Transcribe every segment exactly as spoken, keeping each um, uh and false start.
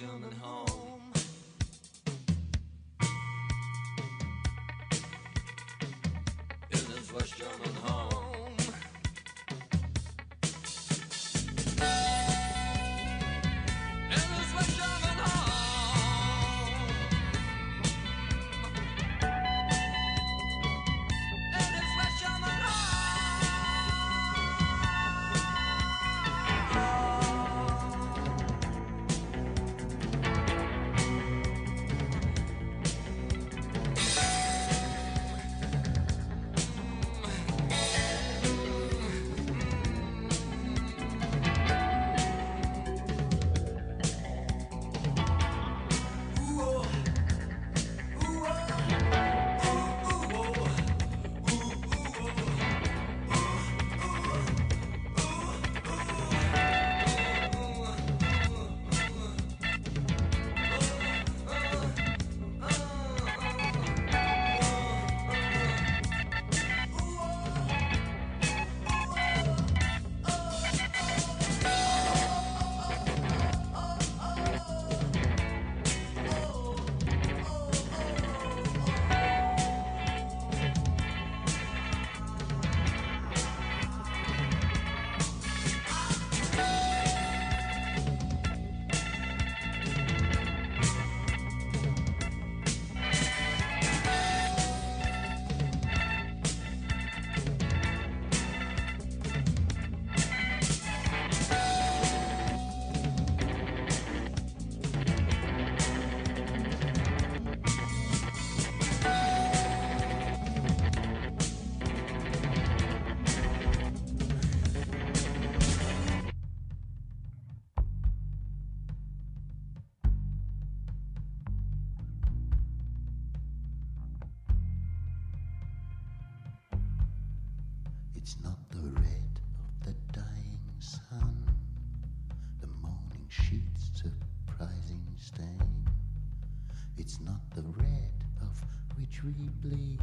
coming home. In this West German home. In this West German home. In this West German home. It's not the red of the dying sun, the morning sheet's surprising stain. It's not the red of which we bleed.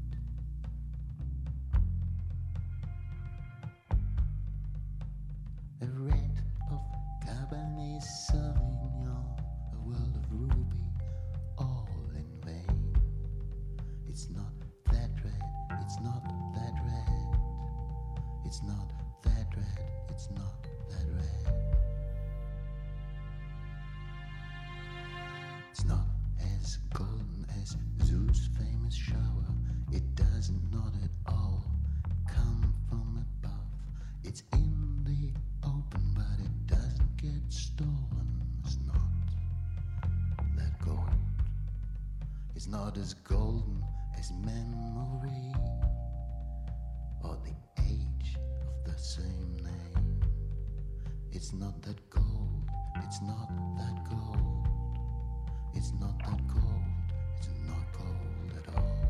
A red of Cabernet Sauvignon, a world of ruby, all in vain. It's not that red, it's not that red. It's not that red, it's not that red. It's not as golden as Zeus' famous shower. It doesn't not at all come from above. It's in the open, but it doesn't get stolen. It's not that gold. It's not as golden as memory or the age of the same name. It's not that gold, it's not that gold. It's not that gold, it's not gold at all.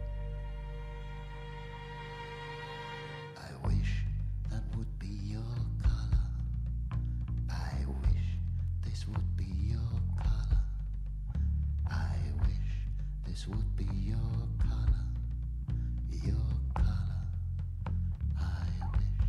I wish that would be your color. I wish this would be your color. I wish this would be your color. Your color. I wish.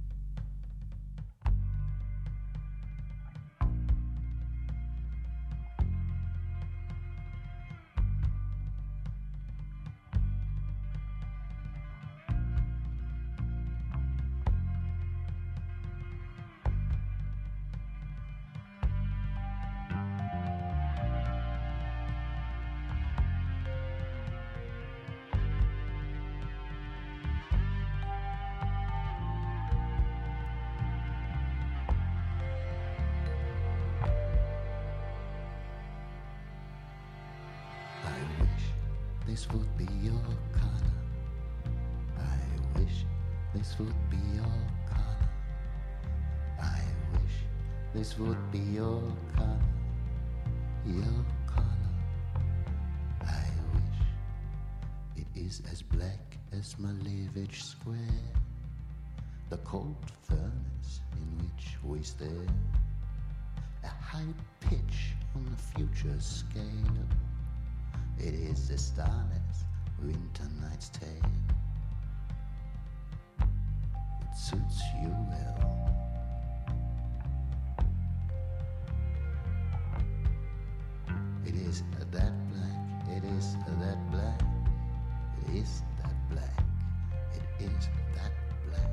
This would be your color. I wish this would be your color. I wish this would be your color. Your color. I wish it is as black as Malevich Square, the cold furnace in which we stare, a high pitch on the future scale. It is a starless winter night's tale. It suits you well. is that black, it is that black, it is that black, it is that black.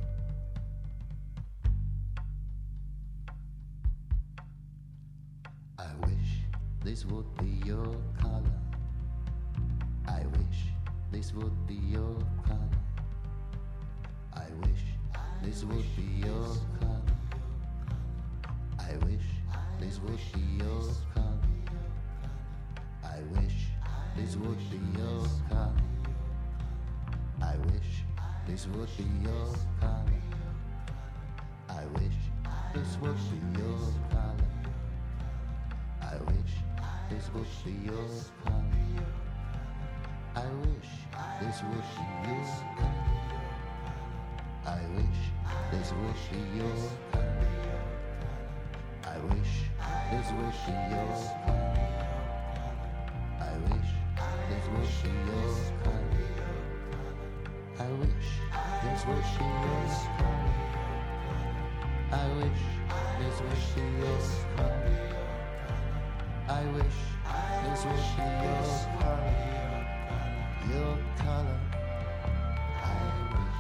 I wish this would be your color. I wish this would be your color. I wish this would be your color. I wish this would be your color. I wish this would be your color. I wish this would be your color. I wish this would be your color. I wish this would be your color. I wish this would be your color. I wish this would be your color. I wish this would be your color. I wish this would be your color. I wish this would be your color. I wish this would be your color. I wish this would be your color. Your color. I wish.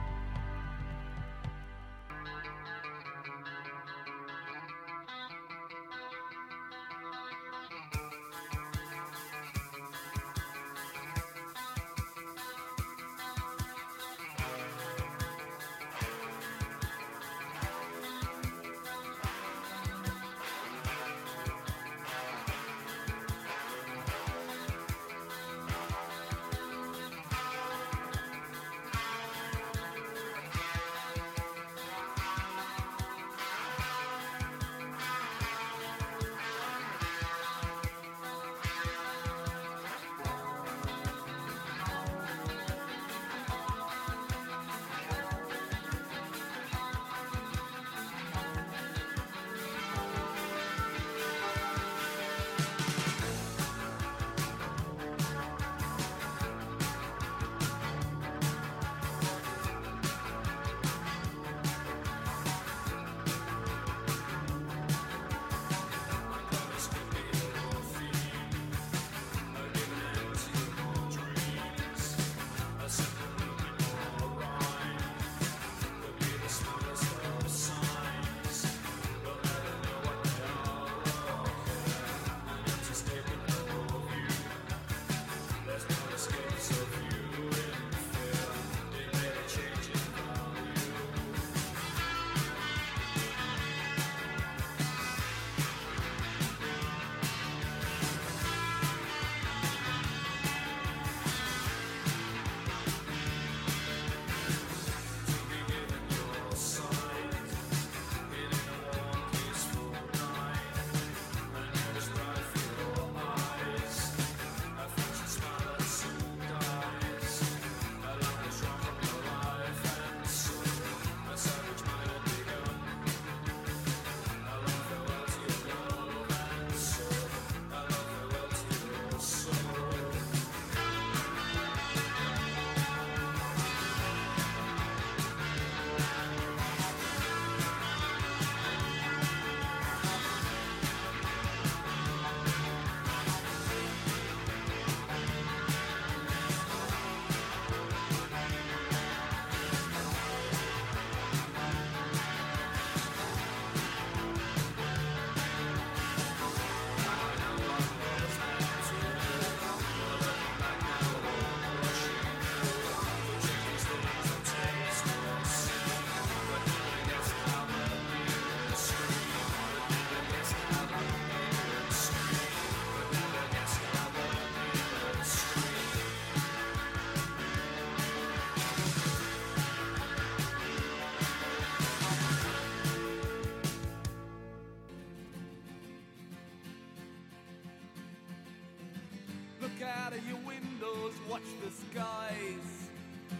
Look out of your windows, watch the skies.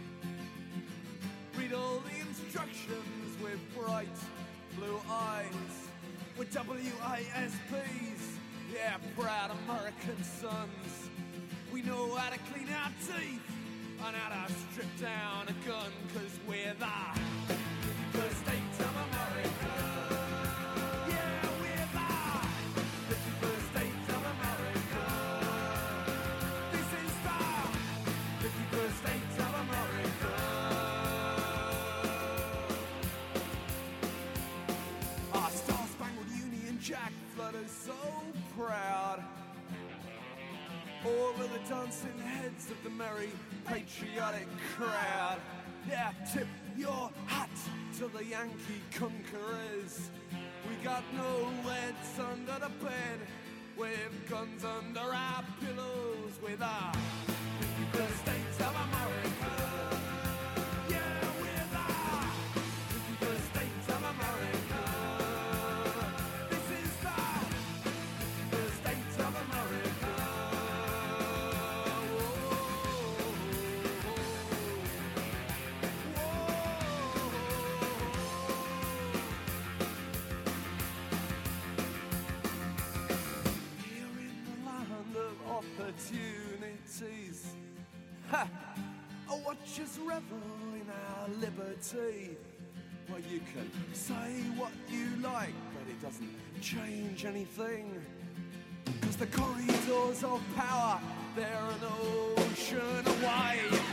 Read all the instructions with bright blue eyes. We're W A S Ps, yeah, proud American sons. We know how to clean our teeth and how to strip down a gun, cause we're the fifty-first state of America. Yeah, we're the fifty-first state of America. over the dancing heads of the merry patriotic crowd. Yeah, tip your hat to the Yankee conquerors. We got no heads under the bed, with guns under our pillows, with our the States of America. Yeah, with our the States of America. This is the the States of America. Whoa, whoa, Here in the land of opportunities, ha! Oh, watch us revel in our liberty. Well, you can say what you like, but it doesn't change anything. Cause the corridors of power, they're an ocean away.